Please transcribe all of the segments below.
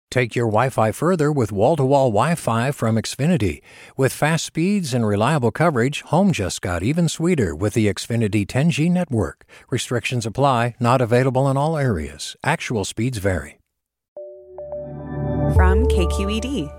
Take your Wi-Fi further with wall-to-wall Wi-Fi from Xfinity. With fast speeds and reliable coverage, home just got even sweeter with the Xfinity 10G network. Restrictions apply, not available in all areas. Actual speeds vary. From KQED.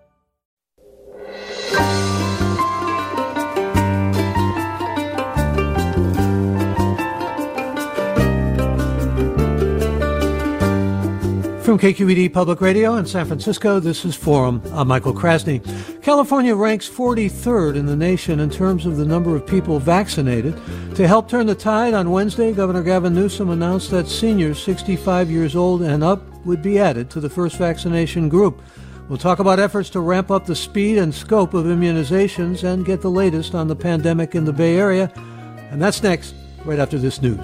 From KQED Public Radio in San Francisco, this is Forum. I'm Michael Krasny. California ranks 43rd in the nation in terms of the number of people vaccinated. To help turn the tide, on Wednesday, Governor Gavin Newsom announced that seniors 65 years old and up would be added to the first vaccination group. We'll talk about efforts to ramp up the speed and scope of immunizations and get the latest on the pandemic in the Bay Area. And that's next, right after this news.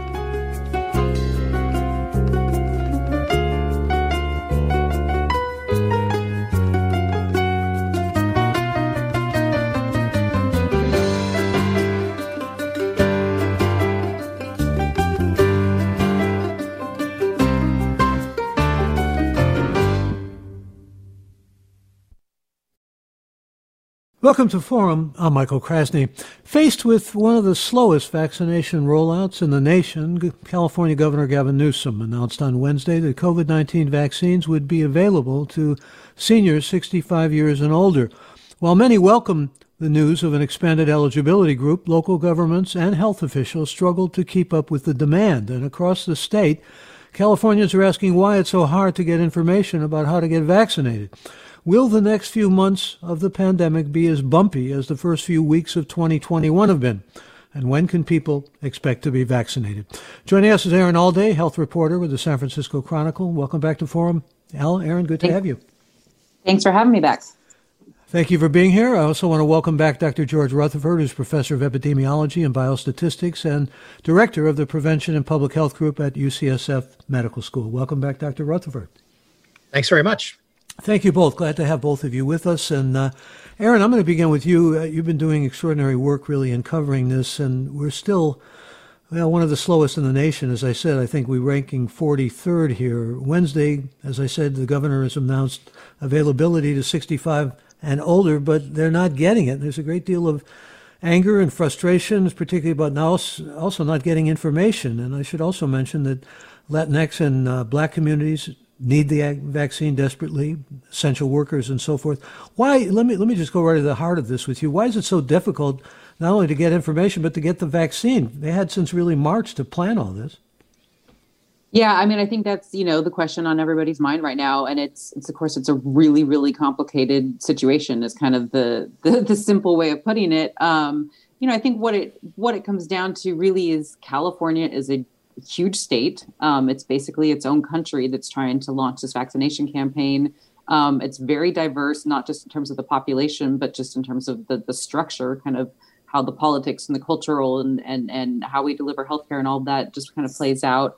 Welcome to Forum. I'm Michael Krasny. Faced with one of the slowest vaccination rollouts in the nation, California Governor Gavin Newsom announced on Wednesday that COVID-19 vaccines would be available to seniors 65 years and older. While many welcome the news of an expanded eligibility group, local governments and health officials struggled to keep up with the demand. And across the state, Californians are asking why it's so hard to get information about how to get vaccinated. Will the next few months of the pandemic be as bumpy as the first few weeks of 2021 have been? And when can people expect to be vaccinated? Joining us is Aaron Alday, health reporter with the San Francisco Chronicle. Welcome back to Forum. Aaron, good to have you. Thanks for having me back. Thank you for being here. I also want to welcome back Dr. George Rutherford, who's professor of epidemiology and biostatistics and director of the Prevention and Public Health Group at UCSF Medical School. Welcome back, Dr. Rutherford. Thanks very much. Thank you both. Glad to have both of you with us. And Aaron, I'm going to begin with you. You've been doing extraordinary work really in covering this, and we're still one of the slowest in the nation. As I said, I think we're ranking 43rd here. Wednesday, as I said, the governor has announced availability to 65 and older, but they're not getting it. There's a great deal of anger and frustration, particularly about now also not getting information. And I should also mention that Latinx and Black communities need the vaccine desperately, essential workers and so forth. Why? Let me just go right to the heart of this with you. Why is it so difficult not only to get information but to get the vaccine? They had since really March to plan all this. Yeah, I mean, I think that's, the question on everybody's mind right now. And it's of course, it's a really, really complicated situation is kind of the simple way of putting it. I think what it comes down to really is California is a huge state. It's basically its own country that's trying to launch this vaccination campaign. It's very diverse, not just in terms of the population, but just in terms of the structure, kind of how the politics and the cultural and how we deliver healthcare and all that just kind of plays out.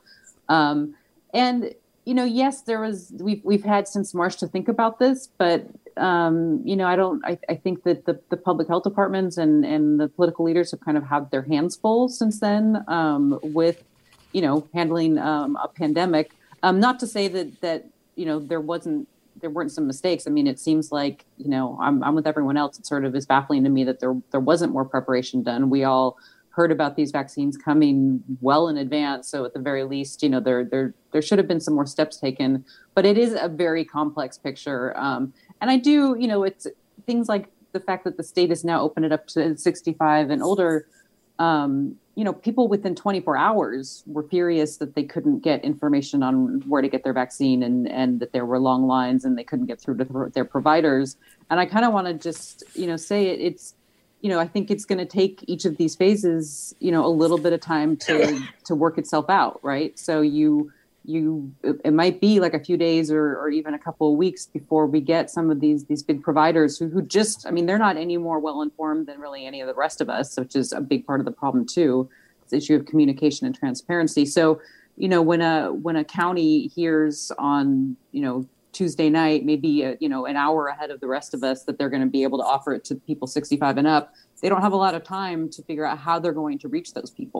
Yes, we've had since March to think about this, but I think that the public health departments and the political leaders have kind of had their hands full since then with handling a pandemic. Not to say that there weren't some mistakes. I mean, it seems like, I'm with everyone else. It sort of is baffling to me that there wasn't more preparation done. We all heard about these vaccines coming well in advance. So at the very least, there should have been some more steps taken. But it is a very complex picture. And I do, it's things like the fact that the state has now opened it up to 65 and older. People within 24 hours were furious that they couldn't get information on where to get their vaccine and that there were long lines and they couldn't get through to their providers. And I kind of want to just, say it's, I think it's going to take each of these phases, a little bit of time to work itself out. Right. So it might be like a few days or even a couple of weeks before we get some of these big providers who just, they're not any more well-informed than really any of the rest of us, which is a big part of the problem too, this issue of communication and transparency. So, when a county hears on, Tuesday night, maybe, an hour ahead of the rest of us that they're going to be able to offer it to people 65 and up, they don't have a lot of time to figure out how they're going to reach those people.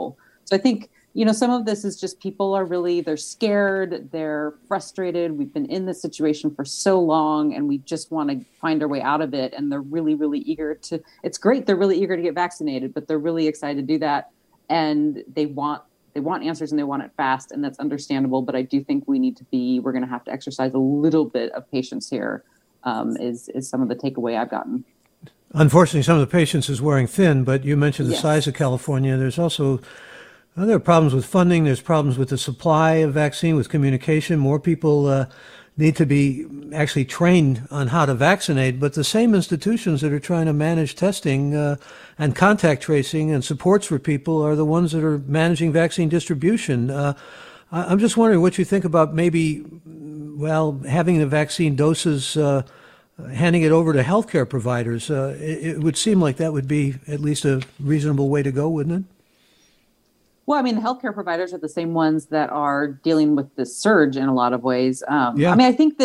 So I think, some of this is just people are really, they're scared, they're frustrated. We've been in this situation for so long and we just want to find our way out of it. And they're really, really eager to, it's great. They're really eager to get vaccinated, but they're really excited to do that. And they want answers and they want it fast. And that's understandable. But I do think we're going to have to exercise a little bit of patience here, is some of the takeaway I've gotten. Unfortunately, some of the patience is wearing thin, but you mentioned the Yes. size of California. There's also there are problems with funding. There's problems with the supply of vaccine, with communication. More people need to be actually trained on how to vaccinate, but the same institutions that are trying to manage testing and contact tracing and supports for people are the ones that are managing vaccine distribution. I'm just wondering what you think about maybe, having the vaccine doses, handing it over to healthcare providers. It would seem like that would be at least a reasonable way to go, wouldn't it? Well, I mean, the healthcare providers are the same ones that are dealing with this surge in a lot of ways. Yeah. I mean, I think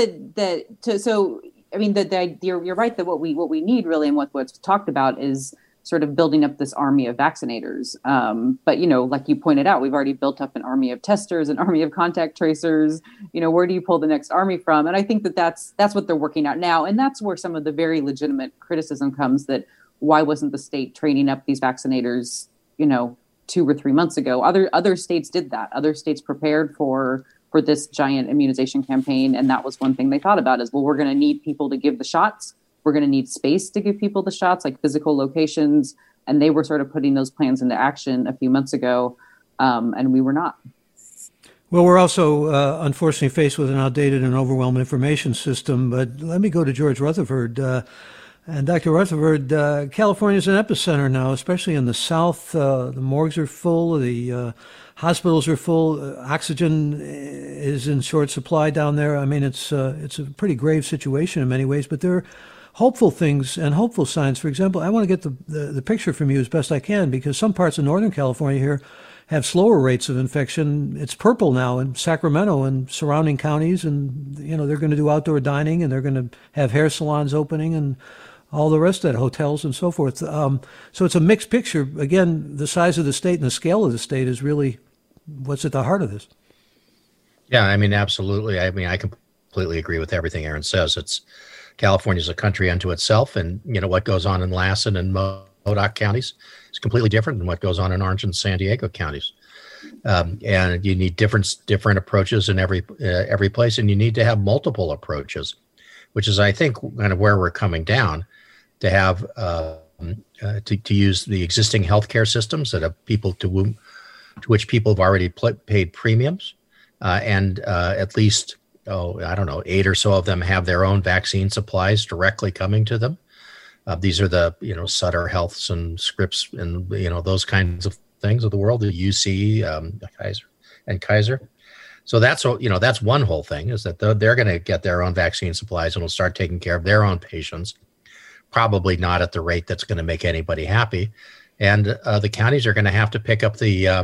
you're right that what we need really, and what's talked about is sort of building up this army of vaccinators. But like you pointed out, we've already built up an army of testers, an army of contact tracers. Where do you pull the next army from? And I think that's what they're working out now, and that's where some of the very legitimate criticism comes. That why wasn't the state training up these vaccinators? 2 or 3 months ago. Other states did that. Other states prepared for this giant immunization campaign. And that was one thing they thought about is, well, we're going to need people to give the shots. We're going to need space to give people the shots, like physical locations. And they were sort of putting those plans into action a few months ago. And we were not. Well, we're also unfortunately faced with an outdated and overwhelming information system. But let me go to George Rutherford. And Dr. Rutherford, California is an epicenter now, especially in the South. The morgues are full, the hospitals are full, oxygen is in short supply down there. I mean, it's a pretty grave situation in many ways, but there are hopeful things and hopeful signs. For example, I want to get the picture from you as best I can, because some parts of Northern California here have slower rates of infection. It's purple now in Sacramento and surrounding counties, and they're going to do outdoor dining and they're going to have hair salons opening and all the rest of that, hotels and so forth. So it's a mixed picture. Again, the size of the state and the scale of the state is really what's at the heart of this. Yeah, I mean, absolutely. I mean, I completely agree with everything Aaron says. California's a country unto itself, and what goes on in Lassen and Modoc counties is completely different than what goes on in Orange and San Diego counties. And you need different approaches in every place, and you need to have multiple approaches, which is, I think, kind of where we're coming down. To have to use the existing healthcare systems that have people to which people have already paid premiums, and at least 8 or so of them have their own vaccine supplies directly coming to them. These are the Sutter Healths and Scripps and those kinds of things of the world, the UC, Kaiser. So that's one whole thing, is that they're going to get their own vaccine supplies and will start taking care of their own patients. Probably not at the rate that's going to make anybody happy, and the counties are going to have to pick up the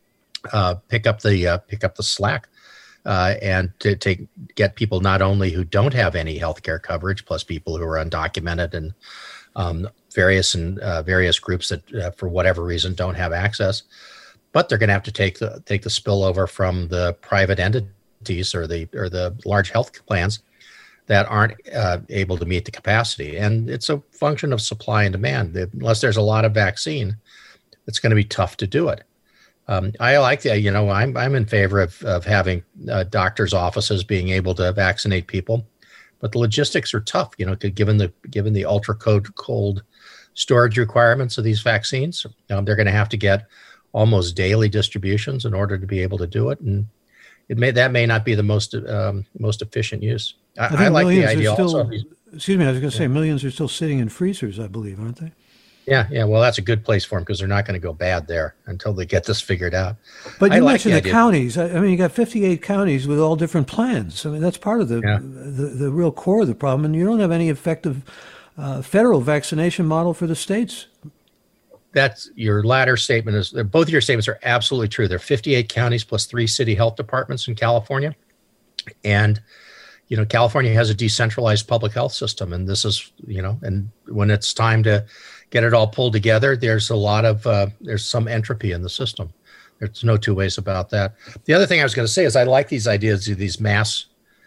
slack and to get people not only who don't have any healthcare coverage, plus people who are undocumented and various groups that for whatever reason don't have access, but they're going to have to take the spillover from the private entities or the large health plans that aren't able to meet the capacity. And it's a function of supply and demand. Unless there's a lot of vaccine, it's going to be tough to do it. I like that. I'm in favor of having doctors' offices being able to vaccinate people, but the logistics are tough, given the ultra cold storage requirements of these vaccines. They're going to have to get almost daily distributions in order to be able to do it. And that may not be the most efficient use. I like the idea also. Excuse me, I was going to say millions are still sitting in freezers, I believe, aren't they? Yeah. Well, that's a good place for them because they're not going to go bad there until they get this figured out. But you mentioned the counties. I mean, you got 58 counties with all different plans. I mean, that's part of the real core of the problem. And you don't have any effective federal vaccination model for the states. That's your latter statement. Both of your statements are absolutely true. There are 58 counties plus 3 city health departments in California. And California has a decentralized public health system, and this is, and when it's time to get it all pulled together, there's some entropy in the system. There's no two ways about that. The other thing I was going to say is I like these ideas of these mass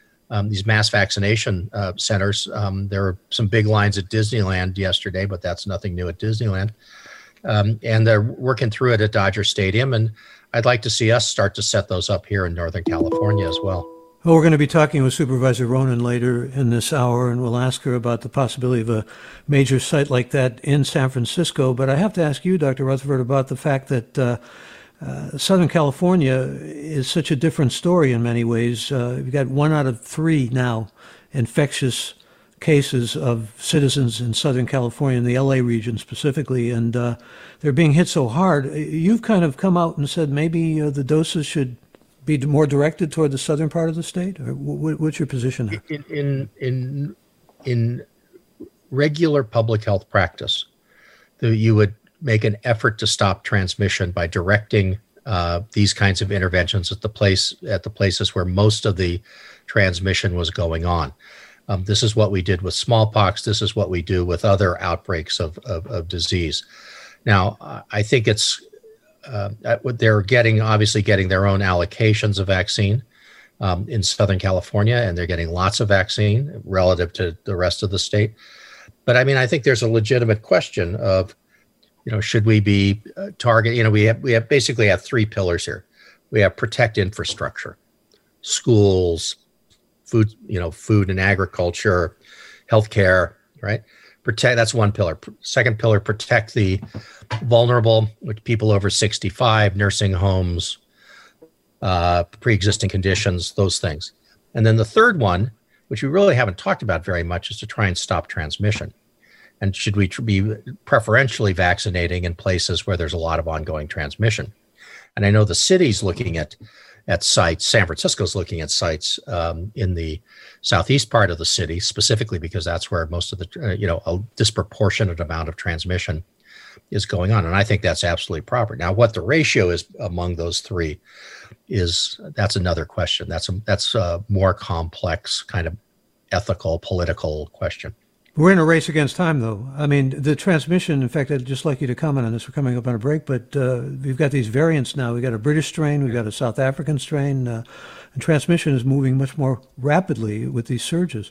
vaccination centers. There were some big lines at Disneyland yesterday, but that's nothing new at Disneyland. And they're working through it at Dodger Stadium. And I'd like to see us start to set those up here in Northern California as well. Well, we're going to be talking with Supervisor Ronan later in this hour, and we'll ask her about the possibility of a major site like that in San Francisco. But I have to ask you, Dr. Rutherford, about the fact that Southern California is such a different story in many ways. You've got 1 out of 3 now infectious cases of citizens in Southern California, in the LA region specifically, and they're being hit so hard. You've kind of come out and said maybe the doses should be more directed toward the southern part of the state? Or what's your position now? In regular public health practice, you would make an effort to stop transmission by directing these kinds of interventions at the places where most of the transmission was going on. This is what we did with smallpox. This is what we do with other outbreaks of disease. Now, I think it's they're obviously getting their own allocations of vaccine in Southern California, and they're getting lots of vaccine relative to the rest of the state. But I mean, I think there's a legitimate question of, should we be targeting? We have basically have 3 pillars here. We have protect infrastructure, schools, food and agriculture, healthcare, right? Protect, that's one pillar. Second pillar, protect the vulnerable, which people over 65, nursing homes, pre-existing conditions, those things. And then the third one, which we really haven't talked about very much, is to try and stop transmission. And should we be preferentially vaccinating in places where there's a lot of ongoing transmission? And I know the city's looking at sites. San Francisco's looking at sites in the southeast part of the city, specifically because that's where most of the, a disproportionate amount of transmission is going on. And I think that's absolutely proper. Now, what the ratio is among those 3 that's another question. That's a more complex kind of ethical, political question. We're in a race against time, though. I mean, the transmission, in fact, I'd just like you to comment on this. We're coming up on a break, but we've got these variants now. We've got a British strain, we've got a South African strain, and transmission is moving much more rapidly with these surges.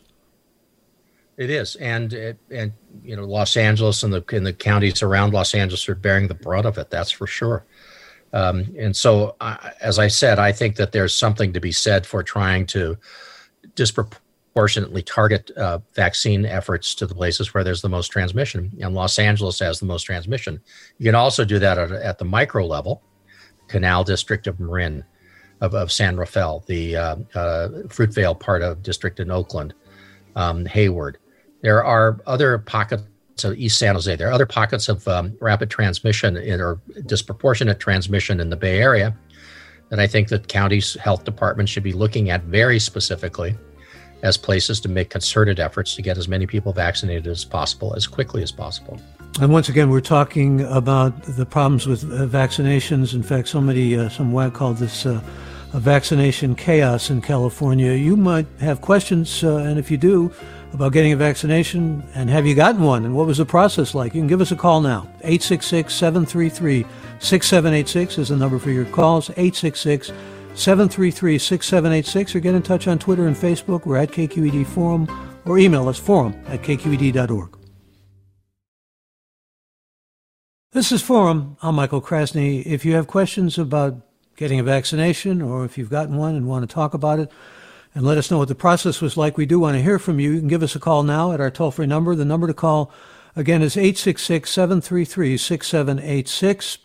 It is, and Los Angeles and the counties around Los Angeles are bearing the brunt of it. That's for sure. And so, as I said, I think that there's something to be said for trying to disproportionately target vaccine efforts to the places where there's the most transmission. And Los Angeles has the most transmission. You can also do that at the micro level. Canal District of Marin, of San Rafael, the Fruitvale part of district in Oakland, Hayward. There are other pockets of East San Jose. There are other pockets of rapid transmission or disproportionate transmission in the Bay Area that I think that counties' health departments should be looking at very specifically as places to make concerted efforts to get as many people vaccinated as possible, as quickly as possible. And once again, we're talking about the problems with vaccinations. In fact, some wag called this a vaccination chaos in California. You might have questions, and if you do, about getting a vaccination, and have you gotten one, and what was the process like? You can give us a call now. 866-733-6786 is the number for your calls, 866-733-6786, or get in touch on Twitter and Facebook. We're at KQED Forum, or email us forum@kqed.org. This is Forum. I'm Michael Krasny. If you have questions about getting a vaccination, or if you've gotten one and want to talk about it, and let us know what the process was like, we do want to hear from you. You can give us a call now at our toll-free number. The number to call, again, is 866-733-6786,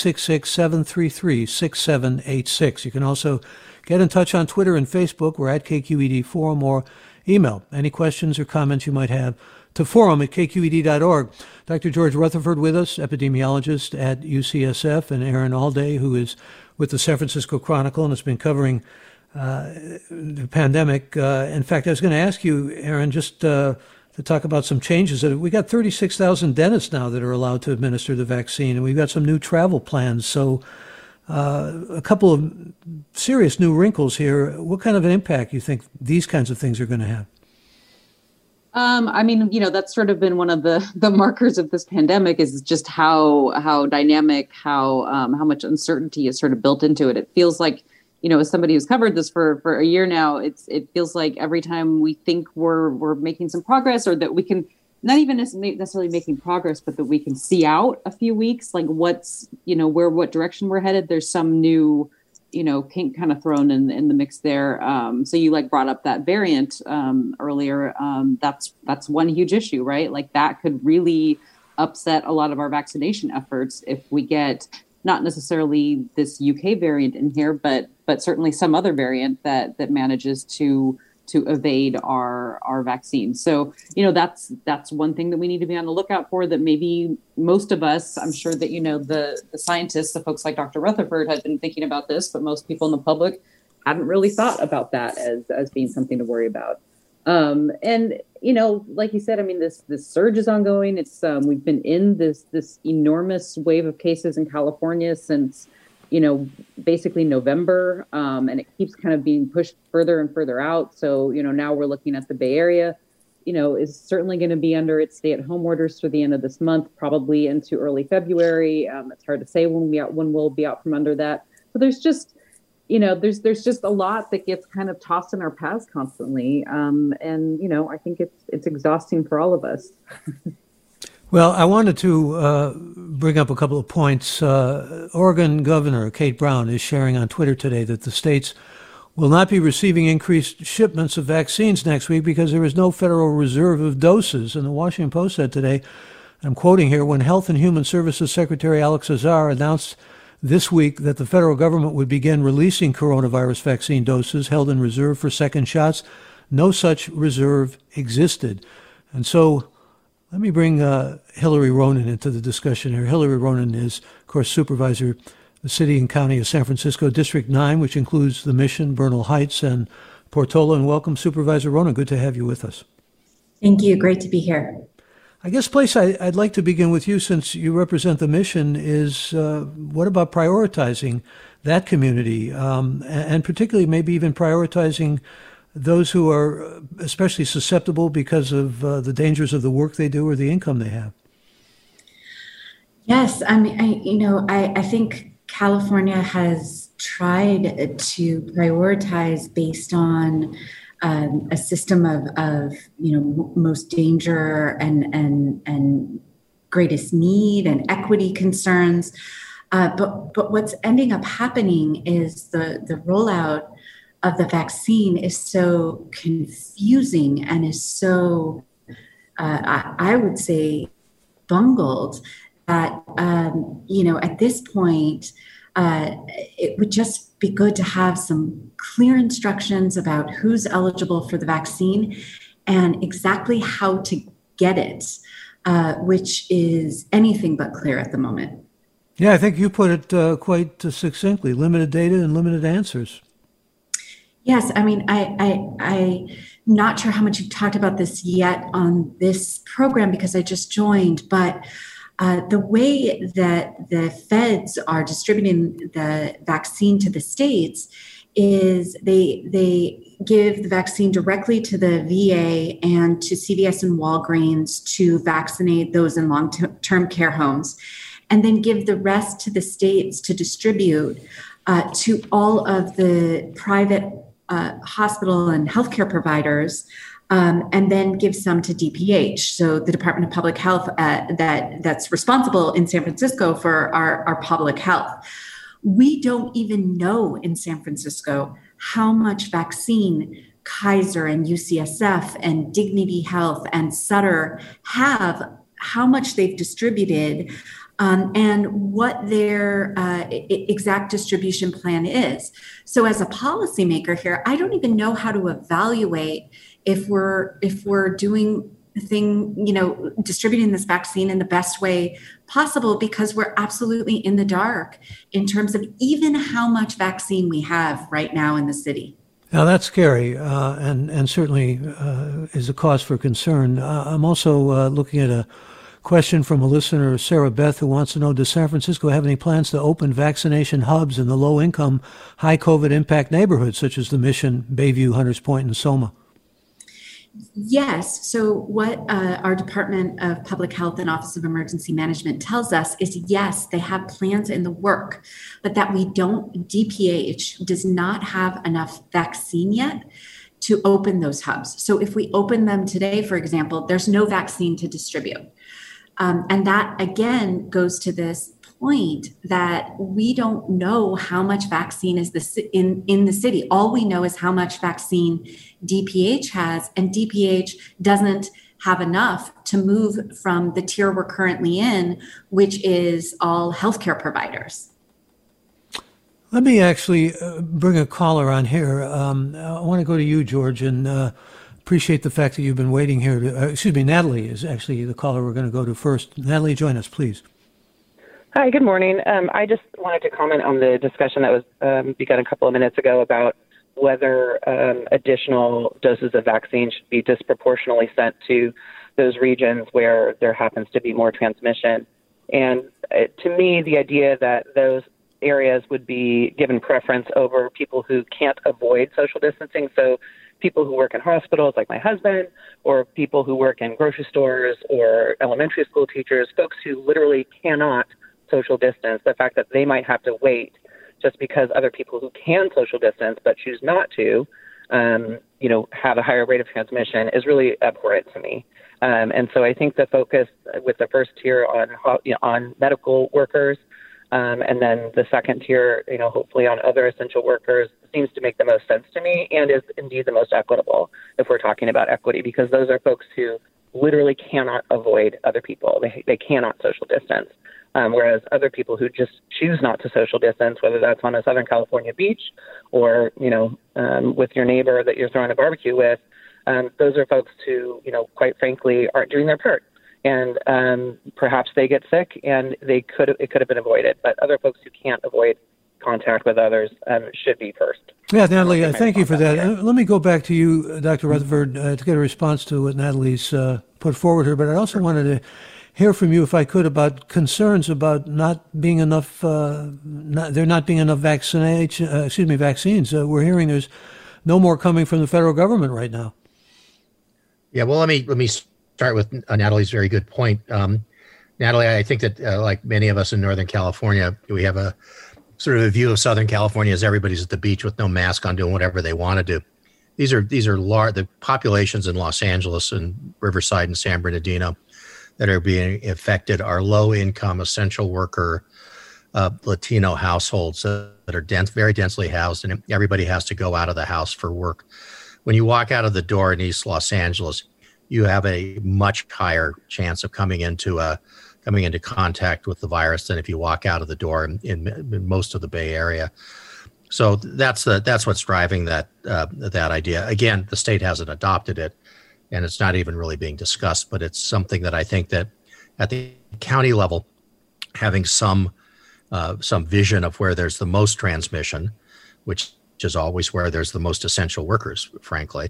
866-733-6786. You can also get in touch on Twitter and Facebook. We're at KQED Forum, or email any questions or comments you might have to forum@kqed.org. Dr. George Rutherford with us, epidemiologist at UCSF, and Aaron Alday, who is with the San Francisco Chronicle and has been covering the pandemic. In fact, I was going to ask you, Aaron, just to talk about some changes. We got 36,000 dentists now that are allowed to administer the vaccine, and we've got some new travel plans. So a couple of serious new wrinkles here. What kind of an impact do you think these kinds of things are going to have? I mean, that's sort of been one of the markers of this pandemic is just how dynamic, how much uncertainty is sort of built into it. It feels like, as somebody who's covered this for a year now, it feels like every time we think we're making some progress, or that we can not even necessarily making progress, but that we can see out a few weeks, like what's, what direction we're headed. There's some new kink kind of thrown in the mix there. So you brought up that variant earlier. That's one huge issue, right? Like that could really upset a lot of our vaccination efforts if we get not necessarily this UK variant in here, but certainly some other variant that manages to evade our vaccine. So, that's one thing that we need to be on the lookout for, that maybe most of us, I'm sure that, the scientists, the folks like Dr. Rutherford had been thinking about this, but most people in the public hadn't really thought about that as being something to worry about. And, like you said, I mean, this surge is ongoing. It's we've been in this enormous wave of cases in California since, basically November, and it keeps kind of being pushed further and further out. So, now we're looking at the Bay Area, is certainly going to be under its stay-at-home orders through the end of this month, probably into early February. It's hard to say when we'll be out from under that. So there's just, there's just a lot that gets kind of tossed in our paths constantly, and I think it's exhausting for all of us. Well, I wanted to bring up a couple of points. Oregon Governor Kate Brown is sharing on Twitter today that the states will not be receiving increased shipments of vaccines next week because there is no Federal Reserve of doses. And the Washington Post said today, I'm quoting here, when Health and Human Services Secretary Alex Azar announced this week that the federal government would begin releasing coronavirus vaccine doses held in reserve for second shots, no such reserve existed. And so let me bring Hillary Ronen into the discussion here. Hillary Ronen is, of course, supervisor of the City and County of San Francisco, District 9, which includes the Mission, Bernal Heights, and Portola. And welcome, Supervisor Ronen. Good to have you with us. Thank you. Great to be here. I guess, place I'd like to begin with you, since you represent the Mission, is what about prioritizing that community, and particularly maybe even prioritizing those who are especially susceptible because of the dangers of the work they do or the income they have? Yes, I mean, I think California has tried to prioritize based on a system of most danger and greatest need and equity concerns. But what's ending up happening is the rollout of the vaccine is so confusing and is so, I would say, bungled that, at this point, it would just be good to have some clear instructions about who's eligible for the vaccine and exactly how to get it, which is anything but clear at the moment. Yeah, I think you put it quite succinctly: limited data and limited answers. Yes, I mean, I'm not sure how much you've talked about this yet on this program because I just joined, but the way that the feds are distributing the vaccine to the states is they give the vaccine directly to the VA and to CVS and Walgreens to vaccinate those in long-term care homes, and then give the rest to the states to distribute to all of the private hospital and healthcare providers, and then give some to DPH, so the Department of Public Health that's responsible in San Francisco for our public health. We don't even know in San Francisco how much vaccine Kaiser and UCSF and Dignity Health and Sutter have, how much they've distributed, and what their exact distribution plan is. So as a policymaker here, I don't even know how to evaluate if we're doing the thing, distributing this vaccine in the best way possible, because we're absolutely in the dark in terms of even how much vaccine we have right now in the city. Now that's scary, and certainly is a cause for concern. I'm also looking at a question from a listener, Sarah Beth, who wants to know, does San Francisco have any plans to open vaccination hubs in the low-income, high COVID impact neighborhoods such as the Mission, Bayview, Hunters Point, and Soma? Yes. So, what our Department of Public Health and Office of Emergency Management tells us is yes, they have plans in the work, but that DPH does not have enough vaccine yet to open those hubs. So, if we open them today, for example, there's no vaccine to distribute. And that again goes to this point that we don't know how much vaccine is in the city. All we know is how much vaccine DPH has, and DPH doesn't have enough to move from the tier we're currently in, which is all healthcare providers. Let me actually bring a caller on here. I want to go to you, George, and appreciate the fact that you've been waiting here. Natalie is actually the caller we're going to go to first. Natalie, join us, please. Hi, good morning. I just wanted to comment on the discussion that was begun a couple of minutes ago about whether additional doses of vaccine should be disproportionately sent to those regions where there happens to be more transmission. And to me, the idea that those areas would be given preference over people who can't avoid social distancing, so people who work in hospitals like my husband, or people who work in grocery stores or elementary school teachers, folks who literally cannot social distance, the fact that they might have to wait just because other people who can social distance but choose not to, have a higher rate of transmission is really abhorrent to me. And so I think the focus with the first tier on medical workers, and then the second tier, hopefully on other essential workers, seems to make the most sense to me and is indeed the most equitable if we're talking about equity, because those are folks who literally cannot avoid other people. They cannot social distance. Whereas other people who just choose not to social distance, whether that's on a Southern California beach or, with your neighbor that you're throwing a barbecue with, those are folks who, quite frankly, aren't doing their part. And perhaps they get sick and it could have been avoided. But other folks who can't avoid contact with others should be first. Yeah, Natalie, thank you for that. Let me go back to you, Dr. Rutherford, to get a response to what Natalie's put forward here. But I also wanted to hear from you, if I could, about concerns about not being enough, there not being enough vaccines. We're hearing there's no more coming from the federal government right now. Yeah, well, let me start with Natalie's very good point. Natalie, I think that like many of us in Northern California, we have a sort of a view of Southern California as everybody's at the beach with no mask on, doing whatever they want to do. These are large. The populations in Los Angeles and Riverside and San Bernardino that are being affected are low-income, essential worker, Latino households that are very densely housed, and everybody has to go out of the house for work. When you walk out of the door in East Los Angeles, you have a much higher chance of coming into contact with the virus than if you walk out of the door in most of the Bay Area. So that's what's driving that idea. Again, the state hasn't adopted it, and it's not even really being discussed, but it's something that I think that at the county level, having some vision of where there's the most transmission, which is always where there's the most essential workers, frankly,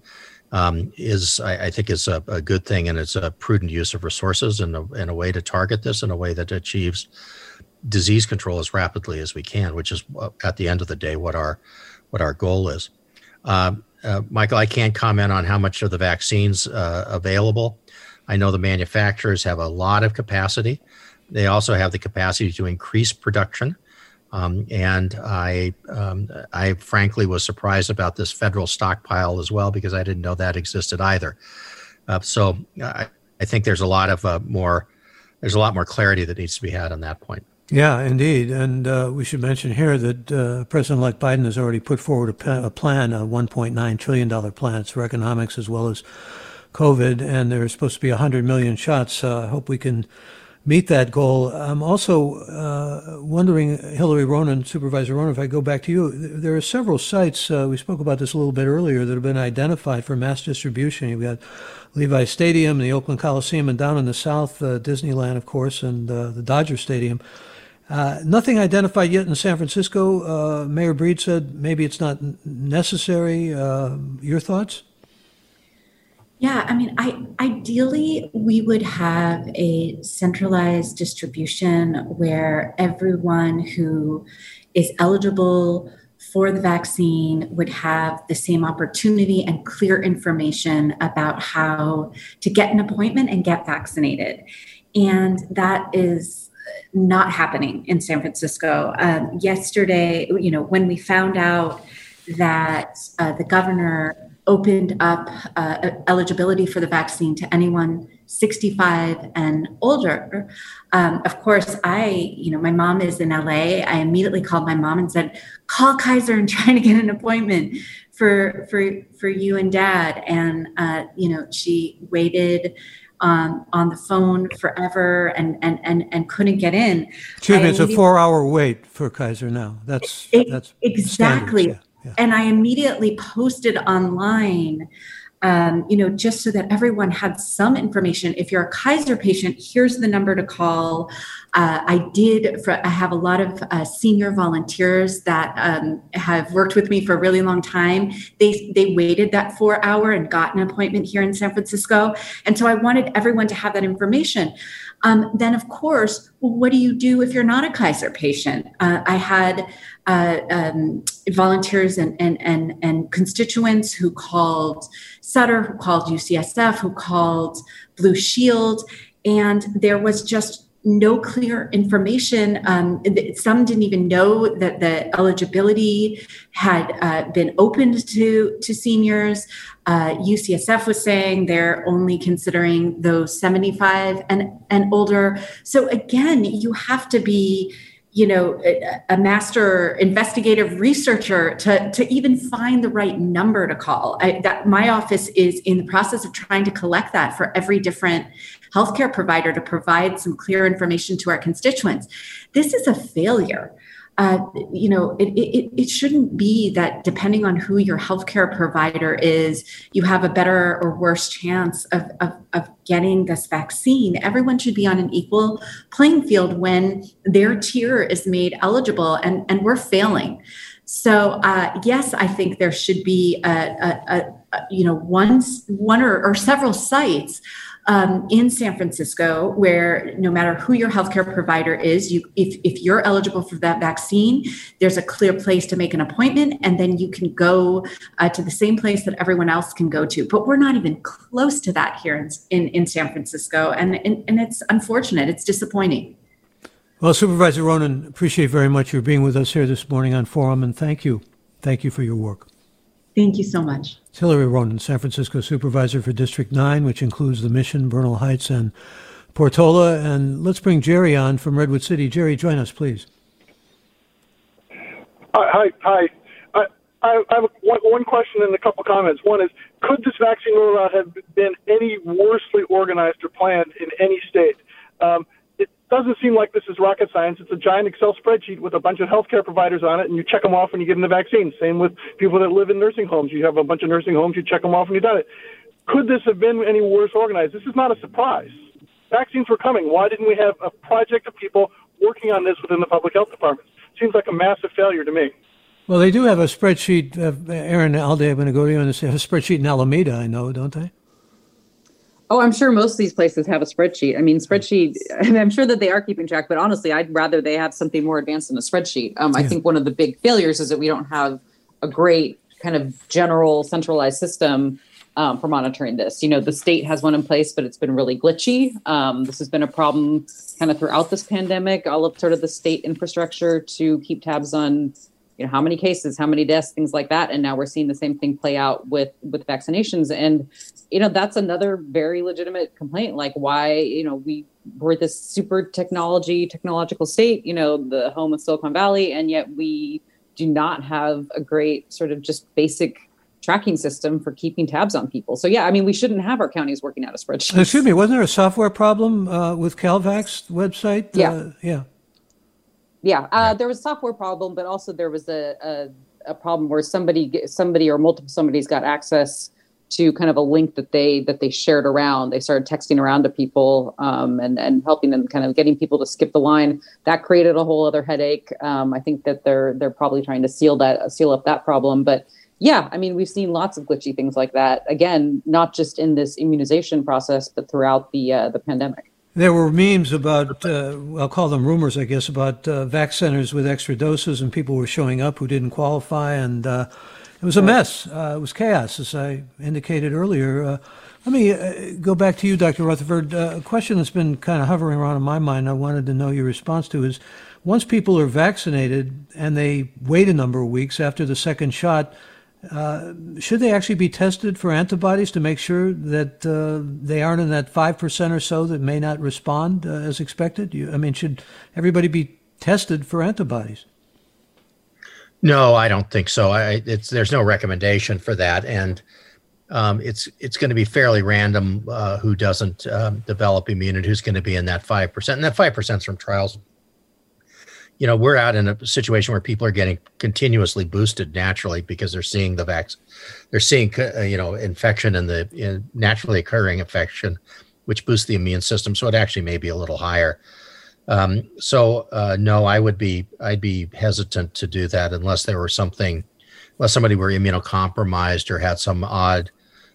I think is a good thing, and it's a prudent use of resources and a way to target this in a way that achieves disease control as rapidly as we can, which is at the end of the day what our goal is. Michael, I can't comment on how much of the vaccines available. I know the manufacturers have a lot of capacity. They also have the capacity to increase production. And I frankly was surprised about this federal stockpile as well, because I didn't know that existed either. So I think there's a lot more clarity that needs to be had on that point. Yeah, indeed. And we should mention here that President-elect Biden has already put forward a plan, a $1.9 trillion plan. It's for economics as well as COVID, and there's supposed to be 100 million shots. I hope we can meet that goal. I'm also wondering, Hillary Ronen, Supervisor Ronen, if I go back to you, there are several sites, we spoke about this a little bit earlier, that have been identified for mass distribution. You've got Levi Stadium, the Oakland Coliseum, and down in the south, Disneyland, of course, and the Dodger Stadium. Nothing identified yet in San Francisco. Mayor Breed said maybe it's not necessary. Your thoughts? Yeah, I mean, ideally, we would have a centralized distribution where everyone who is eligible for the vaccine would have the same opportunity and clear information about how to get an appointment and get vaccinated. And that is not happening in San Francisco. Yesterday, when we found out that the governor opened up eligibility for the vaccine to anyone 65 and older. Of course, my mom is in LA. I immediately called my mom and said, call Kaiser and try to get an appointment for you and Dad. And, she waited on the phone forever and couldn't get in. Excuse me, it's a 4-hour wait for Kaiser now. That's exactly. Standards, yeah. And I immediately posted online, just so that everyone had some information. If you're a Kaiser patient, here's the number to call. I have a lot of senior volunteers that have worked with me for a really long time. They waited that 4 hour and got an appointment here in San Francisco. And so I wanted everyone to have that information. Then, of course, what do you do if you're not a Kaiser patient? I had volunteers and constituents who called Sutter, who called UCSF, who called Blue Shield, and there was just no clear information. Some didn't even know that the eligibility had been opened to seniors. UCSF was saying they're only considering those 75 and older. So again, you have to be a master investigative researcher to even find the right number to call. My office is in the process of trying to collect that for every different healthcare provider to provide some clear information to our constituents. This is a failure. It shouldn't be that depending on who your healthcare provider is, you have a better or worse chance of getting this vaccine. Everyone should be on an equal playing field when their tier is made eligible, and we're failing. So yes, I think there should be one or several sites in San Francisco, where no matter who your healthcare provider is, if you're eligible for that vaccine, there's a clear place to make an appointment, and then you can go to the same place that everyone else can go to. But we're not even close to that here in San Francisco, and it's unfortunate. It's disappointing. Well, Supervisor Ronen, appreciate very much your being with us here this morning on Forum, and thank you. Thank you for your work. Thank you so much. It's Hillary Ronen, San Francisco Supervisor for District 9, which includes the Mission, Bernal Heights, and Portola. And let's bring Jerry on from Redwood City. Jerry, join us, please. Hi. I have one question and a couple comments. One is, could this vaccine rollout have been any worsely organized or planned in any state? It doesn't seem like this is rocket science. It's a giant Excel spreadsheet with a bunch of healthcare providers on it, and you check them off when you get them the vaccine. Same with people that live in nursing homes. You have a bunch of nursing homes, you check them off when you've done it. Could this have been any worse organized? This is not a surprise. Vaccines were coming. Why didn't we have a project of people working on this within the public health department? Seems like a massive failure to me. Well, they do have a spreadsheet. Aaron Alday, I'm going to go to you on this. They have a spreadsheet in Alameda, I know, don't they? Oh, I'm sure most of these places have a spreadsheet. I mean, and I'm sure that they are keeping track, but honestly, I'd rather they have something more advanced than a spreadsheet. I think one of the big failures is that we don't have a great kind of general centralized system for monitoring this. The state has one in place, but it's been really glitchy. This has been a problem kind of throughout this pandemic, all of sort of the state infrastructure to keep tabs on how many cases, how many deaths, things like that. And now we're seeing the same thing play out with vaccinations. And, that's another very legitimate complaint. Like why, we're this super technological state, the home of Silicon Valley, and yet we do not have a great sort of just basic tracking system for keeping tabs on people. So, yeah, I mean, we shouldn't have our counties working out a spreadsheet. Excuse me, wasn't there a software problem with CalVac's website? Yeah. There was a software problem, but also there was a problem where somebody or multiple somebodies got access to kind of a link that they shared around. They started texting around to people and helping them, kind of getting people to skip the line. That created a whole other headache. I think that they're probably trying to seal up that problem. But yeah, I mean, we've seen lots of glitchy things like that. Again, not just in this immunization process, but throughout the pandemic. There were memes about, I'll call them rumors, I guess, about vac centers with extra doses, and people were showing up who didn't qualify, and it was a mess. It was chaos, as I indicated earlier. Let me go back to you, Dr. Rutherford. A question that's been kind of hovering around in my mind I wanted to know your response to is, once people are vaccinated and they wait a number of weeks after the second shot, should they actually be tested for antibodies to make sure that they aren't in that 5% or so that may not respond as expected? Should everybody be tested for antibodies? No, I don't think so. There's no recommendation for that, and it's going to be fairly random who doesn't develop immunity, who's going to be in that 5%, and that 5% is from trials. We're out in a situation where people are getting continuously boosted naturally because they're seeing they're seeing infection in naturally occurring infection, which boosts the immune system. So it actually may be a little higher. No, I'd be hesitant to do that unless somebody were immunocompromised or had some odd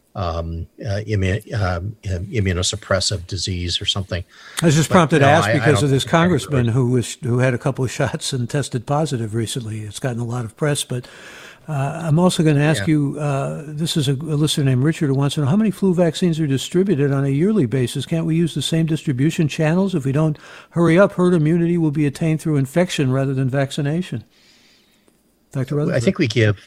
immunosuppressive disease or something. I was just prompted to ask because of this congressman who had a couple of shots and tested positive recently. It's gotten a lot of press, but I'm also going to ask you, this is a listener named Richard who wants to know, how many flu vaccines are distributed on a yearly basis? Can't we use the same distribution channels? If we don't hurry up, herd immunity will be attained through infection rather than vaccination. Dr. Rutherford? I think we give,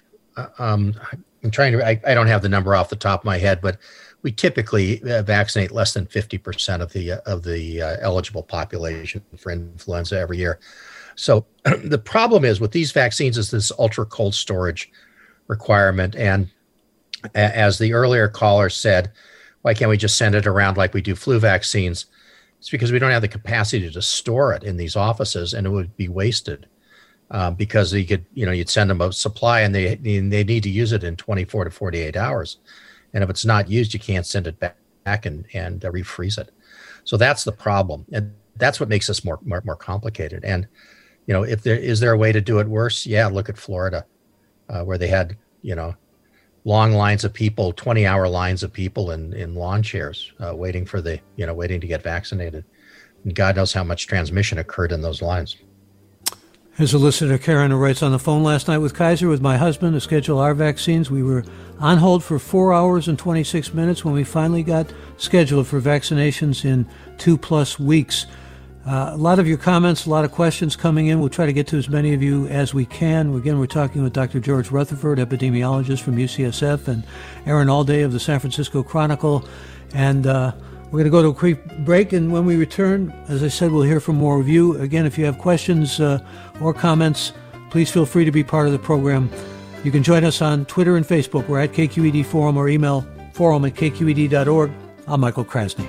I don't have the number off the top of my head, but we typically vaccinate less than 50% of the eligible population for influenza every year. So the problem is with these vaccines is this ultra cold storage requirement. And as the earlier caller said, why can't we just send it around like we do flu vaccines? It's because we don't have the capacity to store it in these offices, and it would be wasted. Because you'd send them a supply and they need to use it in 24 to 48 hours. And if it's not used, you can't send it back and refreeze it. So that's the problem. And that's what makes this more complicated. And, is there a way to do it worse? Yeah, look at Florida, where they had, long lines of people, 20-hour lines of people in lawn chairs waiting to get vaccinated. And God knows how much transmission occurred in those lines. Here's a listener, Karen, who writes, on the phone last night with Kaiser with my husband to schedule our vaccines. We were on hold for 4 hours and 26 minutes when we finally got scheduled for vaccinations in 2+ weeks. A lot of your comments, a lot of questions coming in. We'll try to get to as many of you as we can. Again, we're talking with Dr. George Rutherford, epidemiologist from UCSF, and Aaron Alday of the San Francisco Chronicle. And we're going to go to a quick break, and when we return, as I said, we'll hear from more of you. Again, if you have questions or comments, please feel free to be part of the program. You can join us on Twitter and Facebook. We're at KQED Forum, or email forum@kqed.org. I'm Michael Krasny.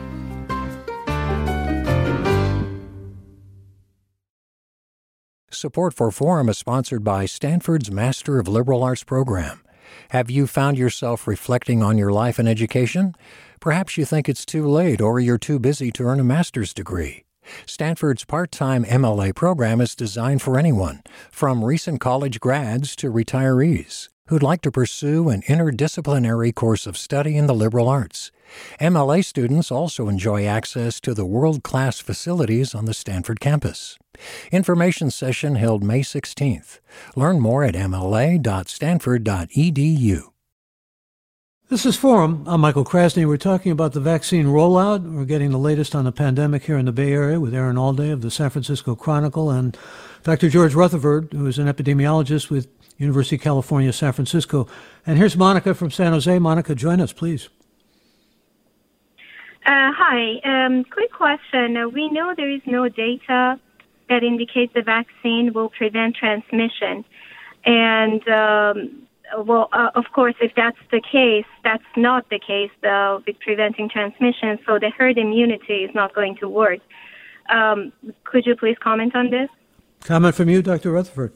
Support for Forum is sponsored by Stanford's Master of Liberal Arts program. Have you found yourself reflecting on your life and education? Perhaps you think it's too late or you're too busy to earn a master's degree. Stanford's part-time MLA program is designed for anyone, from recent college grads to retirees, who'd like to pursue an interdisciplinary course of study in the liberal arts. MLA students also enjoy access to the world-class facilities on the Stanford campus. Information session held May 16th. Learn more at mla.stanford.edu. This is Forum. I'm Michael Krasny. We're talking about the vaccine rollout. We're getting the latest on the pandemic here in the Bay Area with Aaron Alday of the San Francisco Chronicle and Dr. George Rutherford, who is an epidemiologist with University of California, San Francisco. And here's Monica from San Jose. Monica, join us, please. Hi. Quick question. We know there is no data that indicates the vaccine will prevent transmission. And, of course, if that's the case, that's not the case with preventing transmission, so the herd immunity is not going to work. Could you please comment on this? Comment from you, Dr. Rutherford.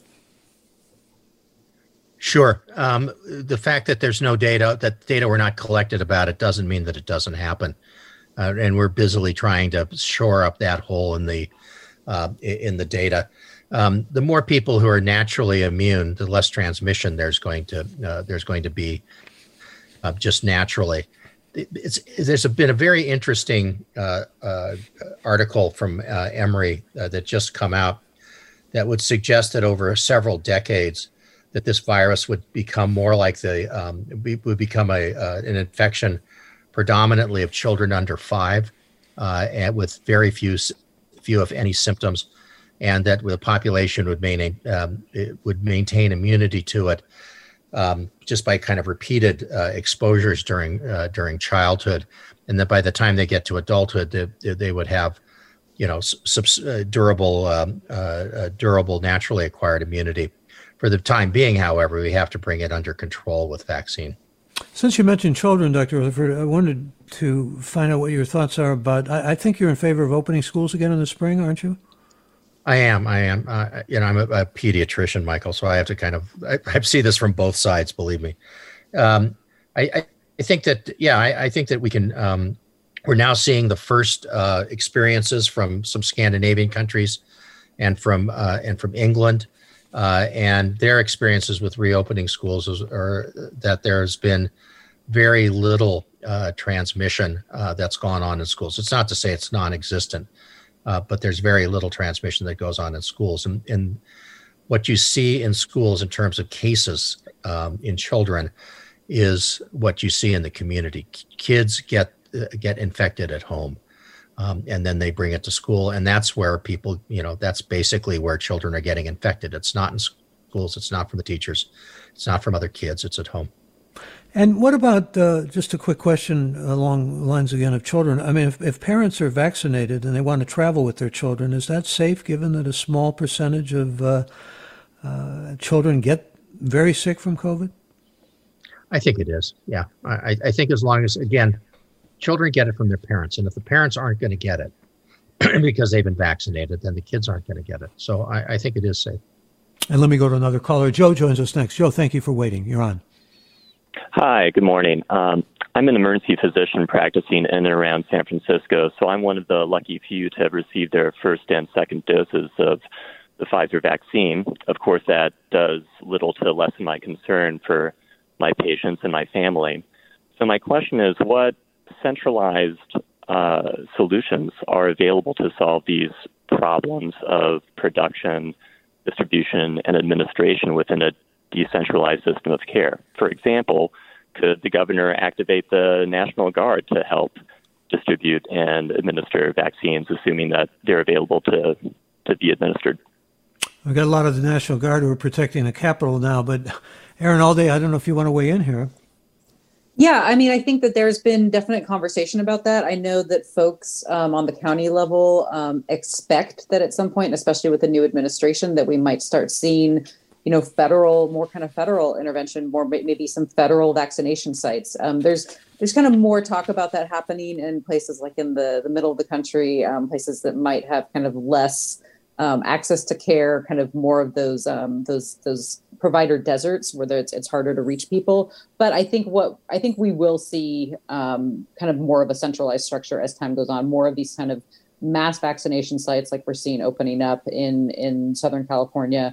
Sure. The fact that there's no data, that data were not collected about it, doesn't mean that it doesn't happen. And we're busily trying to shore up that hole in the data. The more people who are naturally immune, the less transmission there's going to be just naturally. there's been a very interesting article from Emory that just come out that would suggest that over several decades that this virus would become more like would become an infection predominantly of children under 5, and with very few if any symptoms, and that the population would maintain immunity to it just by kind of repeated exposures during childhood, and that by the time they get to adulthood, they would have, durable, naturally acquired immunity. For the time being, however, we have to bring it under control with vaccine. Since you mentioned children, Dr. Rutherford, I wanted to find out what your thoughts are about. I think you're in favor of opening schools again in the spring, aren't you? I am. I'm a pediatrician, Michael, so I have to I see this from both sides, believe me. I think that, I think that we can, we're now seeing the first experiences from some Scandinavian countries and from England, and their experiences with reopening schools are that there's been very little transmission that's gone on in schools. It's not to say it's non-existent, but there's very little transmission that goes on in schools. And what you see in schools in terms of cases in children is what you see in the community. Kids get infected at home, and then they bring it to school. And that's where people, that's basically where children are getting infected. It's not in schools. It's not from the teachers. It's not from other kids. It's at home. And what about, just a quick question along the lines again of children. I mean, if parents are vaccinated and they want to travel with their children, is that safe given that a small percentage of children get very sick from COVID? I think it is, yeah. I think as long as, again, children get it from their parents. And if the parents aren't going to get it because they've been vaccinated, then the kids aren't going to get it. So I think it is safe. And let me go to another caller. Joe joins us next. Joe, thank you for waiting. You're on. Hi, good morning. I'm an emergency physician practicing in and around San Francisco, so I'm one of the lucky few to have received their first and second doses of the Pfizer vaccine. Of course, that does little to lessen my concern for my patients and my family. So my question is, what centralized solutions are available to solve these problems of production, distribution, and administration within a decentralized system of care? For example, could the governor activate the National Guard to help distribute and administer vaccines, assuming that they're available to be administered? We've got a lot of the National Guard who are protecting the Capitol now, but Erin Alday, I don't know if you want to weigh in here. Yeah, I mean, I think that there's been definite conversation about that. I know that folks on the county level expect that at some point, especially with the new administration, that we might start seeing more kind of federal intervention, more maybe some federal vaccination sites. There's kind of more talk about that happening in places like in the middle of the country, places that might have kind of less access to care, kind of more of those provider deserts where it's harder to reach people. But I think we will see kind of more of a centralized structure as time goes on, more of these kind of mass vaccination sites like we're seeing opening up in Southern California.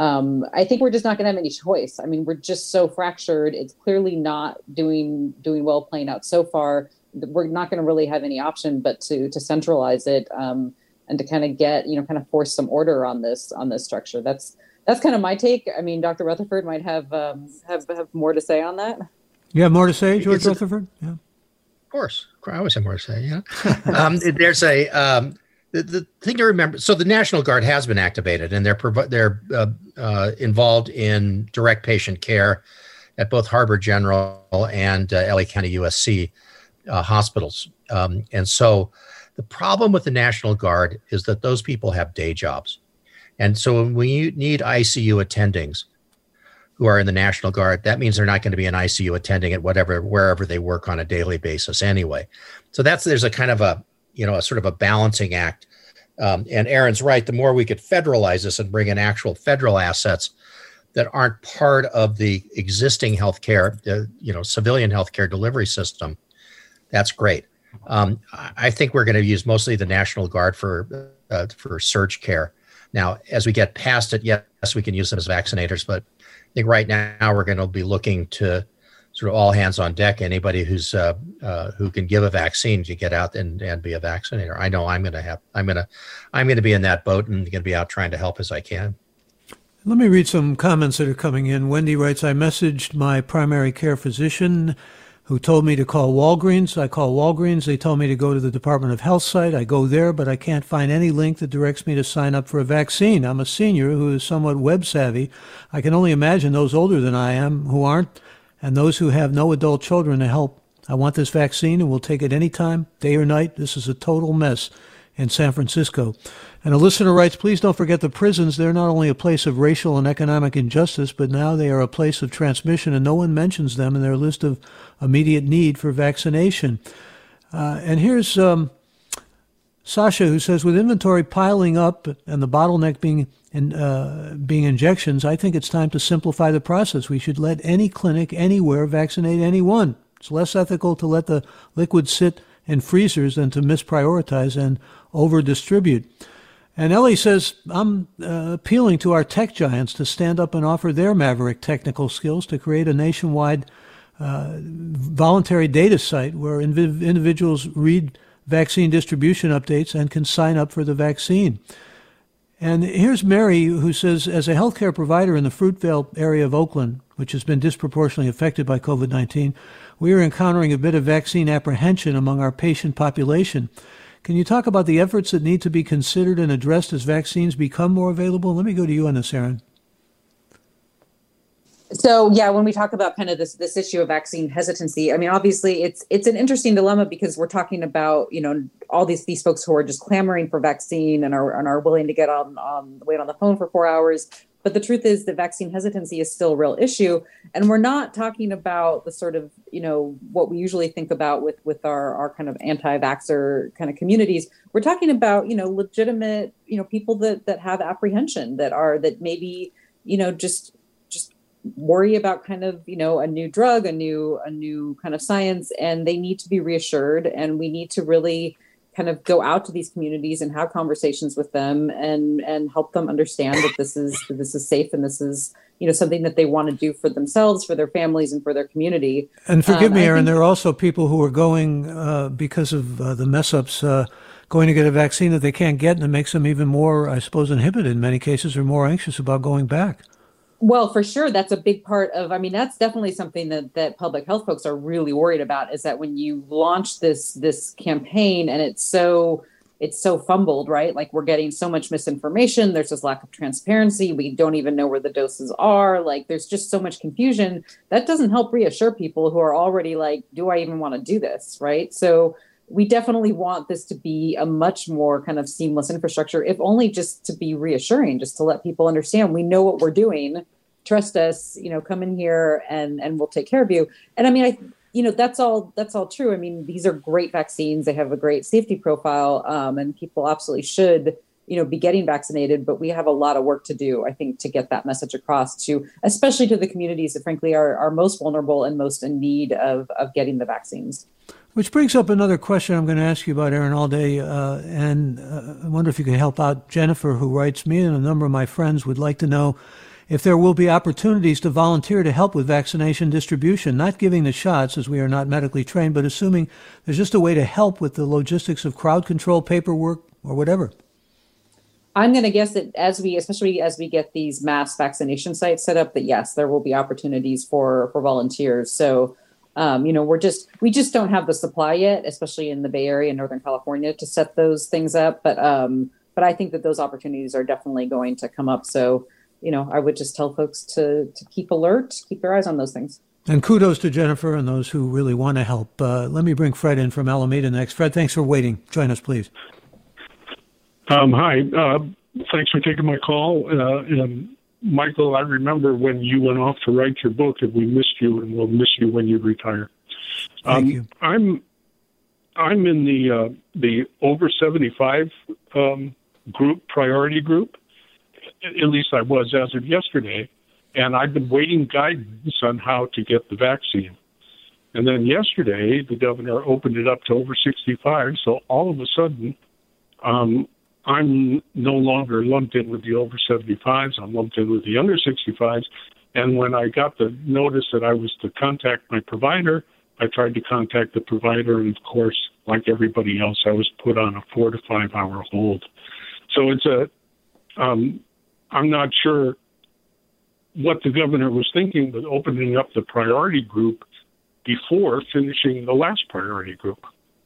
I think we're just not going to have any choice. I mean, we're just so fractured. It's clearly not doing well playing out so far. We're not going to really have any option but to centralize it and to kind of get, kind of force some order on this structure. That's kind of my take. I mean, Dr. Rutherford might have more to say on that. You have more to say, George Rutherford? Yeah. Of course. I always have more to say, yeah. There's the thing to remember, so the National Guard has been activated, and they're involved in direct patient care at both Harbor General and LA County USC hospitals. And so the problem with the National Guard is that those people have day jobs. And so when we need ICU attendings who are in the National Guard, that means they're not going to be an ICU attending at wherever they work on a daily basis anyway. So there's a kind of a sort of a balancing act. And Erin's right. The more we could federalize this and bring in actual federal assets that aren't part of the existing healthcare, civilian healthcare delivery system, that's great. I think we're going to use mostly the National Guard for surge care. Now, as we get past it, yes, we can use them as vaccinators, but I think right now we're going to be looking to sort of all hands on deck. Anybody who's who can give a vaccine to get out and be a vaccinator. I know I'm going to be in that boat and going to be out trying to help as I can. Let me read some comments that are coming in. Wendy writes, I messaged my primary care physician who told me to call Walgreens. I call Walgreens. They told me to go to the Department of Health site. I go there, but I can't find any link that directs me to sign up for a vaccine. I'm a senior who is somewhat web savvy. I can only imagine those older than I am who aren't, and those who have no adult children to help. I want this vaccine and will take it anytime, day or night. This is a total mess in San Francisco. And a listener writes, please don't forget the prisons. They're not only a place of racial and economic injustice, but now they are a place of transmission, and no one mentions them in their list of immediate need for vaccination. And here's Sasha, who says, with inventory piling up and the bottleneck being injections, I think it's time to simplify the process. We should let any clinic anywhere vaccinate anyone. It's less ethical to let the liquid sit in freezers than to misprioritize and over-distribute. And Ellie says, I'm appealing to our tech giants to stand up and offer their maverick technical skills to create a nationwide voluntary data site where individuals read vaccine distribution updates and can sign up for the vaccine. And here's Mary, who says, as a healthcare provider in the Fruitvale area of Oakland, which has been disproportionately affected by COVID-19, we are encountering a bit of vaccine apprehension among our patient population. Can you talk about the efforts that need to be considered and addressed as vaccines become more available? Let me go to you on this, Erin. So, yeah, when we talk about kind of this issue of vaccine hesitancy, I mean, obviously it's an interesting dilemma because we're talking about, you know, all these folks who are just clamoring for vaccine and are willing to wait on the phone for 4 hours. But the truth is that vaccine hesitancy is still a real issue. And we're not talking about the sort of, you know, what we usually think about with our kind of anti-vaxxer kind of communities. We're talking about, you know, legitimate, you know, people that have apprehension, that maybe, you know, just worry about kind of, you know, a new drug, a new kind of science, and they need to be reassured. And we need to really kind of go out to these communities and have conversations with them and help them understand that this is safe and this is, you know, something that they want to do for themselves, for their families, and for their community. And forgive me, Erin, there are also people who are going because of the mess-ups, going to get a vaccine that they can't get, and it makes them even more, I suppose, inhibited in many cases, or more anxious about going back. Well, for sure. That's a big part of, I mean, that's definitely something that public health folks are really worried about, is that when you launch this campaign and it's so fumbled, right? Like, we're getting so much misinformation. There's this lack of transparency. We don't even know where the doses are. Like, there's just so much confusion. That doesn't help reassure people who are already like, do I even want to do this? Right. So we definitely want this to be a much more kind of seamless infrastructure, if only just to be reassuring, just to let people understand we know what we're doing. Trust us, you know, come in here and we'll take care of you. And I mean, that's all true. I mean, these are great vaccines. They have a great safety profile, and people absolutely should, you know, be getting vaccinated. But we have a lot of work to do, I think, to get that message across to, especially to the communities that frankly are most vulnerable and most in need of getting the vaccines. Which brings up another question I'm going to ask you about, Erin, all day. And I wonder if you can help out Jennifer, who writes, me and a number of my friends would like to know if there will be opportunities to volunteer to help with vaccination distribution, not giving the shots as we are not medically trained, but assuming there's just a way to help with the logistics of crowd control, paperwork, or whatever. I'm going to guess that especially as we get these mass vaccination sites set up, that yes, there will be opportunities for volunteers. So, you know, we just don't have the supply yet, especially in the Bay Area and Northern California, to set those things up. But I think that those opportunities are definitely going to come up. So, you know, I would just tell folks to keep alert, keep their eyes on those things. And kudos to Jennifer and those who really want to help. Let me bring Fred in from Alameda next. Fred, thanks for waiting. Join us, please. Hi. Thanks for taking my call. Michael, I remember when you went off to write your book, and we missed you, and we'll miss you when you retire. Thank you. I'm in the over 75 priority group. At least I was as of yesterday, and I've been waiting guidance on how to get the vaccine. And then yesterday, the governor opened it up to over 65, so all of a sudden, I'm no longer lumped in with the over 75s. I'm lumped in with the under 65s, And when I got the notice that I was to contact my provider, I tried to contact the provider, and of course, like everybody else, I was put on a 4 to 5 hour hold. So it's I'm not sure what the governor was thinking with opening up the priority group before finishing the last priority group.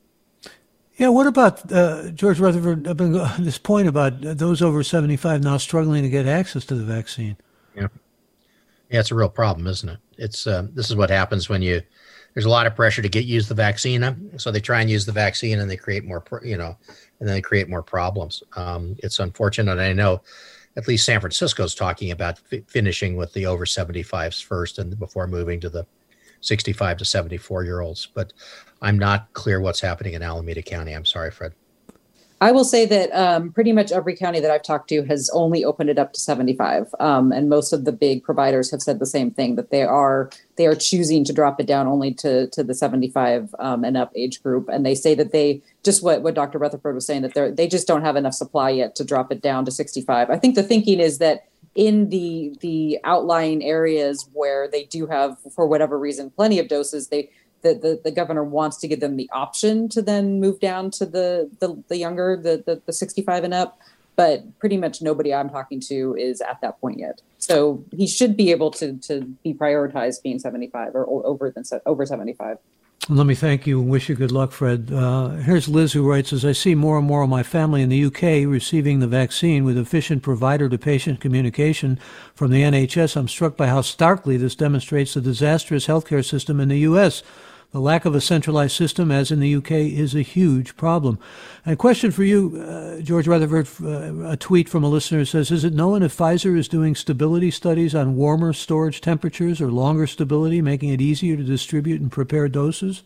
Yeah, what about, George Rutherford, this point about those over 75 now struggling to get access to the vaccine? Yeah, it's a real problem, isn't it? It's this is what happens when there's a lot of pressure to use the vaccine, so they try and use the vaccine, and they create more, and then they create more problems. It's unfortunate. I know at least San Francisco is talking about finishing with the over 75s first, and before moving to the 65 to 74-year-olds. But I'm not clear what's happening in Alameda County. I'm sorry, Fred. I will say that pretty much every county that I've talked to has only opened it up to 75. And most of the big providers have said the same thing, that they are choosing to drop it down only to the 75 and up age group. And they say that they just what Dr. Rutherford was saying, that they just don't have enough supply yet to drop it down to 65. I think the thinking is that in the outlying areas where they do have, for whatever reason, plenty of doses, the governor wants to give them the option to then move down to the younger, the 65 and up. But pretty much nobody I'm talking to is at that point yet. So he should be able to be prioritized being 75 or over 75. Let me thank you and wish you good luck, Fred. Here's Liz, who writes, as I see more and more of my family in the UK receiving the vaccine with efficient provider-to-patient communication from the NHS, I'm struck by how starkly this demonstrates the disastrous healthcare system in the U.S. The lack of a centralized system, as in the UK, is a huge problem. And a question for you, George Rutherford, a tweet from a listener says, is it known if Pfizer is doing stability studies on warmer storage temperatures or longer stability, making it easier to distribute and prepare doses?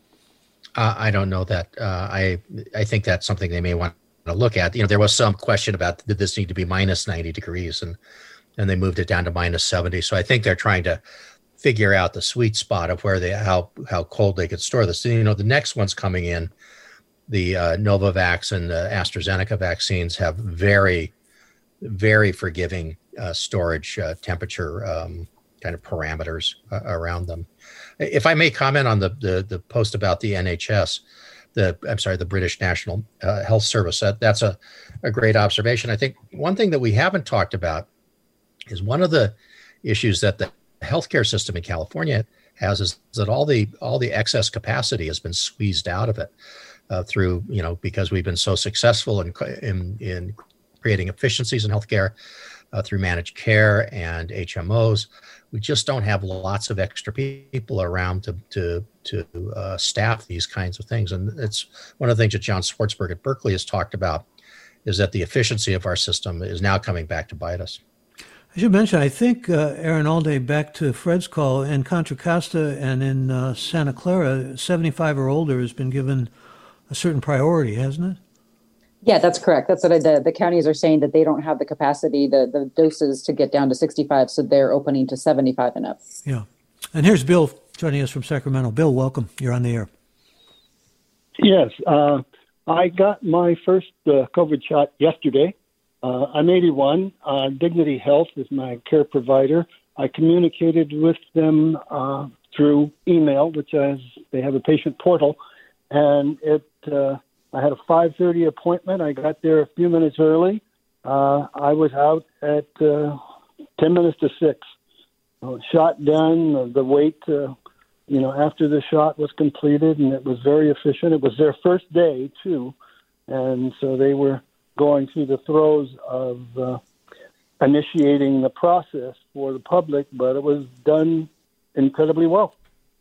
I don't know that. I think that's something they may want to look at. There was some question about, did this need to be minus 90 degrees, and they moved it down to minus 70. So I think they're trying to figure out the sweet spot of where how cold they could store this. The next one's coming in. The Novavax and the AstraZeneca vaccines have very, very forgiving storage temperature kind of parameters around them. If I may comment on the post about the NHS, the British National Health Service, that's a great observation. I think one thing that we haven't talked about is one of the issues that the healthcare system in California has is that all the excess capacity has been squeezed out of it through, because we've been so successful in creating efficiencies in healthcare through managed care and HMOs. We just don't have lots of extra people around to staff these kinds of things. And it's one of the things that John Swartzberg at Berkeley has talked about, is that the efficiency of our system is now coming back to bite us. As you mentioned, I think, Aaron Alday, back to Fred's call, in Contra Costa and in Santa Clara, 75 or older has been given a certain priority, hasn't it? Yeah, that's correct. That's what the counties are saying, that they don't have the capacity, the doses to get down to 65, so they're opening to 75 and up. Yeah. And here's Bill joining us from Sacramento. Bill, welcome. You're on the air. Yes. I got my first COVID shot yesterday. I'm 81. Dignity Health is my care provider. I communicated with them through email, they have a patient portal, and I had a 5:30 appointment. I got there a few minutes early. I was out at 10 minutes to 6. Shot done. The wait, after the shot was completed, and it was very efficient. It was their first day too, and so they were going through the throes of initiating the process for the public, but it was done incredibly well.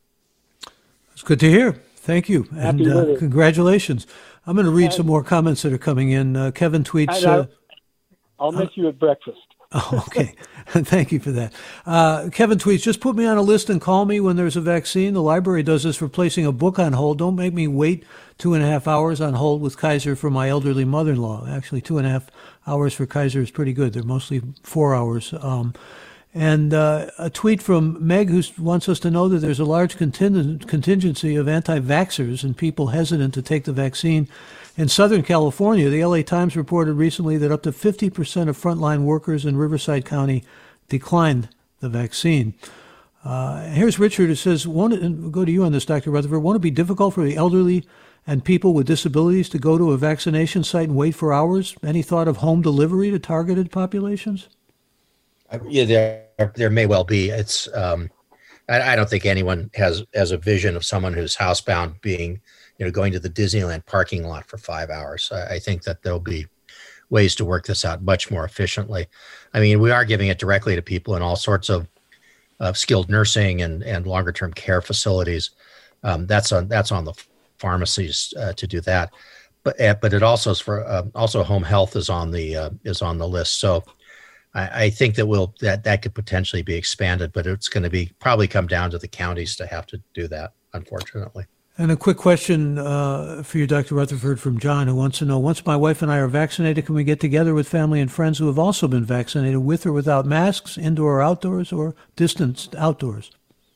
It's good to hear. Thank you. And congratulations. I'm going to read some more comments that are coming in. Kevin tweets. I'll miss you at breakfast. Oh, okay. Thank you for that. Kevin tweets, just put me on a list and call me when there's a vaccine. The library does this for placing a book on hold. Don't make me wait 2.5 hours on hold with Kaiser for my elderly mother-in-law. Actually, 2.5 hours for Kaiser is pretty good. They're mostly 4 hours. And a tweet from Meg, who wants us to know that there's a large contingency of anti-vaxxers and people hesitant to take the vaccine. In Southern California, the LA Times reported recently that up to 50% of frontline workers in Riverside County declined the vaccine. Here's Richard who says, and we'll go to you on this, Dr. Rutherford, won't it be difficult for the elderly and people with disabilities to go to a vaccination site and wait for hours? Any thought of home delivery to targeted populations? Yeah, there may well be. It's I don't think anyone has a vision of someone who's housebound being, going to the Disneyland parking lot for 5 hours. I think that there'll be ways to work this out much more efficiently. I mean, we are giving it directly to people in all sorts of skilled nursing and longer term care facilities. That's on the pharmacies to do that, but it also is for also home health is on the list. So I think that could potentially be expanded, but it's going to probably come down to the counties to have to do that, unfortunately. And a quick question for you, Dr. Rutherford, from John, who wants to know, once my wife and I are vaccinated, can we get together with family and friends who have also been vaccinated, with or without masks, indoor or outdoors, or distanced outdoors?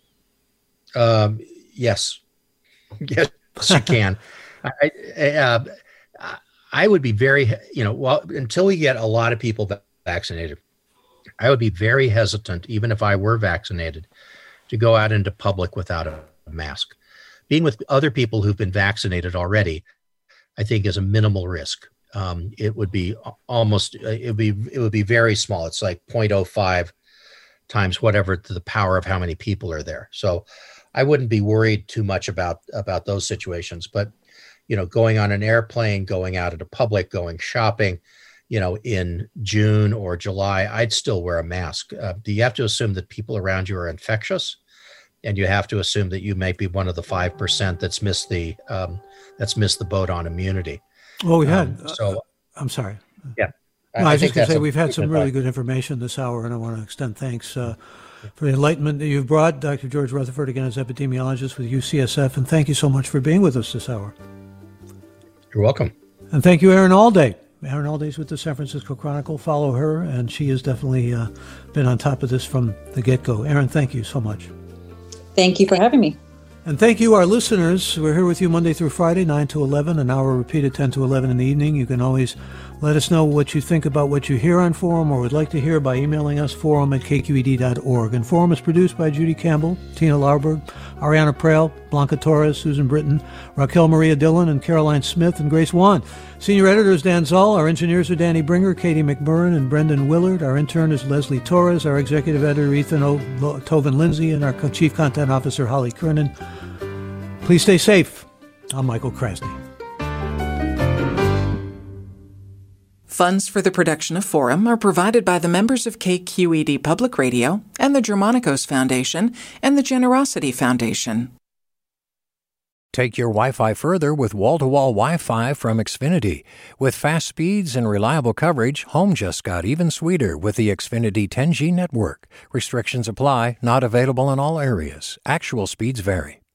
Yes. Yes, you can. I would be very, until we get a lot of people vaccinated, I would be very hesitant, even if I were vaccinated, to go out into public without a mask. Being with other people who've been vaccinated already, I think, is a minimal risk. It would be very small. It's like 0.05 times whatever to the power of how many people are there. So I wouldn't be worried too much about those situations. But, going on an airplane, going out into public, going shopping, in June or July, I'd still wear a mask. You have to assume that people around you are infectious, and you have to assume that you might be one of the 5% that's missed the boat on immunity. Well, we had. I'm sorry. Yeah. No, I was just going to say we've had some really good information this hour, and I want to extend thanks for the enlightenment that you've brought. Dr. George Rutherford, again, is epidemiologist with UCSF, and thank you so much for being with us this hour. You're welcome. And thank you, Erin Allday. Erin Allday with the San Francisco Chronicle. Follow her, and she has definitely been on top of this from the get-go. Erin, thank you so much. Thank you for having me. And thank you, our listeners. We're here with you Monday through Friday, 9 to 11, an hour repeated 10 to 11 in the evening. You can always let us know what you think about what you hear on Forum or would like to hear by emailing us, forum@kqed.org. And Forum is produced by Judy Campbell, Tina Larberg, Ariana Prale, Blanca Torres, Susan Britton, Raquel Maria Dillon, and Caroline Smith, and Grace Wan. Senior editor is Dan Zoll. Our engineers are Danny Bringer, Katie McMurrin, and Brendan Willard. Our intern is Leslie Torres. Our executive editor, Ethan Toven-Lindsay, and our chief content officer, Holly Kernan. Please stay safe. I'm Michael Krasny. Funds for the production of Forum are provided by the members of KQED Public Radio and the Germanicos Foundation and the Generosity Foundation. Take your Wi-Fi further with wall-to-wall Wi-Fi from Xfinity. With fast speeds and reliable coverage, home just got even sweeter with the Xfinity 10G network. Restrictions apply, not available in all areas. Actual speeds vary.